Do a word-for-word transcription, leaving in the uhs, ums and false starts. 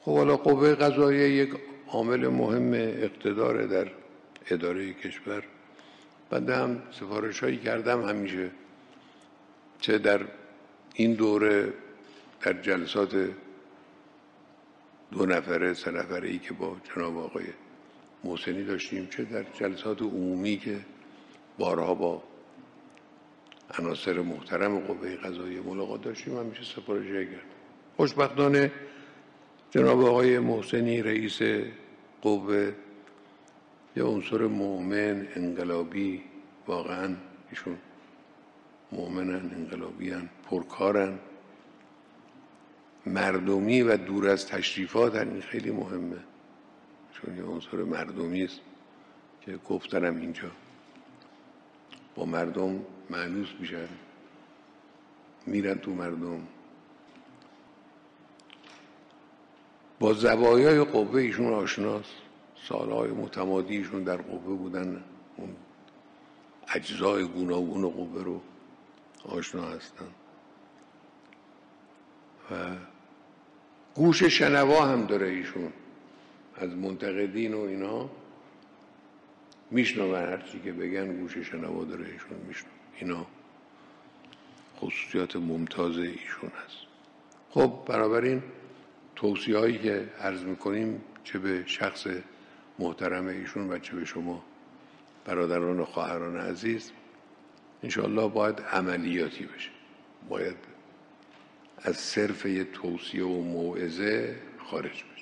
خب حالا قوه قضاییه یک عامل مهم اقتدار در اداره کشور. بنده هم سفارش هایی کردم همیشه، چه در این دوره در جلسات دو نفره سه نفره ای که با جناب آقای محسنی داشتیم، چه در جلسات عمومی که بارها با عناصر محترم قوه قضاییه ملاقات داشتیم، همیشه سفارش کردیم. خوشبختانه جناب آقای محسنی رئیس قوه یه عنصر مؤمن انقلابی، واقعا ایشون مؤمنن، انقلابیان، پرکارن، مردمی و دور از تشریفات. این خیلی مهمه، چون یه عنصر مردمی است که گفتنم اینجا با مردم مانوس میشن، میرن تو مردم. با زوایای قوه ایشون آشناست، سالهای متمادی ایشون در قوه بودن، اون اجزای گوناگون قوه رو آشنا هستن و گوش شنوا هم داره ایشون، از منتقدین و اینا میشنون، هر چی که بگن گوش شنوا داره ایشون، میشنون. اینا خصوصیات ممتاز ایشون هست. خب بنابراین توصیه هایی که عرض میکنیم چه به شخص محترم ایشون و چه به شما برادران و خواهران عزیز، انشاءالله باید عملیاتی بشه، باید از صرف یه توصیه و موعظه خارج بشه.